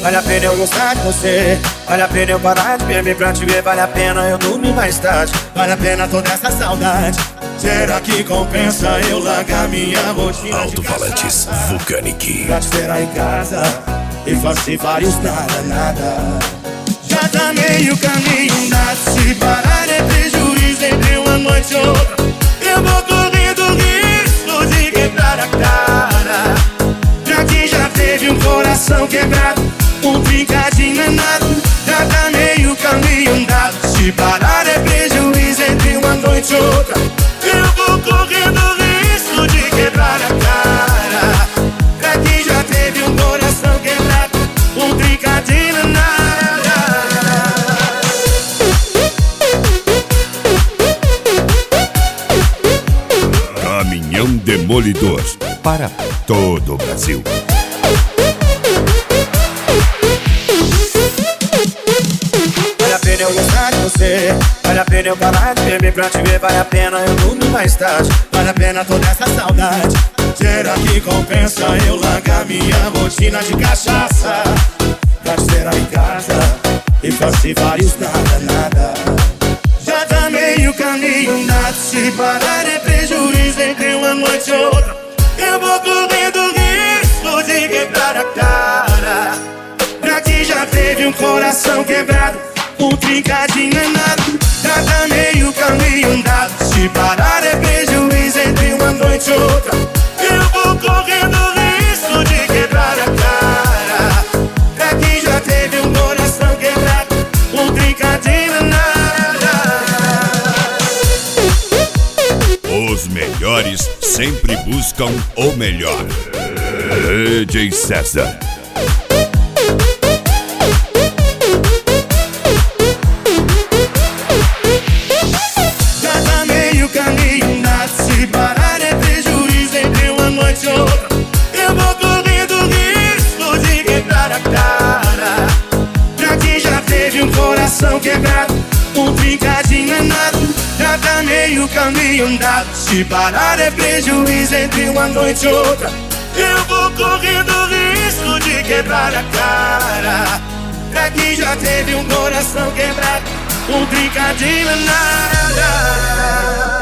Vale a pena eu gostar de você, vale a pena eu parar de beber pra te ver, vale a pena eu dormir mais tarde, vale a pena toda essa saudade. Será que compensa eu largar minha rotina Alto-falantes Vulcanic pra te ter aí em casa e fazer vários nada. Já tá meio caminho andado, se parar é prejuízo entre uma noite e outra. Eu vou correndo risco de quebrar a cara. Pra quem já teve um coração quebrado, um trincadinho é nada. Já tá meio caminho andado, se parar é prejuízo entre uma noite e outra. Eu vou correndo risco de quebrar a cara. Pra quem já teve um coração quebrado, um trincadinho é nada. Caminhão Demolidor para todo o Brasil. Vale a pena eu gostar de você, vale a pena eu parar de beber pra te ver, vale a pena eu dormir mais tarde, vale a pena toda essa saudade. Será que compensa eu largar minha rotina de cachaça pra te ter aí em casa e fazer vários nada. Já tá meio caminho andado, se parar é prejuízo entre uma noite e outra. Eu vou correndo risco de quebrar a cara. Pra quem já teve um coração quebrado, um trincadinho é nada. Já tá meio caminho andado, se parar é prejuízo entre uma noite e outra. Eu vou correndo risco de quebrar a cara. Pra quem já teve um coração quebrado, um trincadinho é nada. Os melhores sempre buscam o melhor. DJ César. Já tá meio caminho andado, se parar é prejuízo entre uma noite e outra. Eu vou correndo risco de quebrar a cara. Pra quem já teve um coração quebrado, um trincadinho é nada. Já tá meio caminho andado, se parar é prejuízo entre uma noite e outra. Eu vou correndo risco de quebrar a cara. Pra quem já teve um coração quebrado, um trincadinho é nada.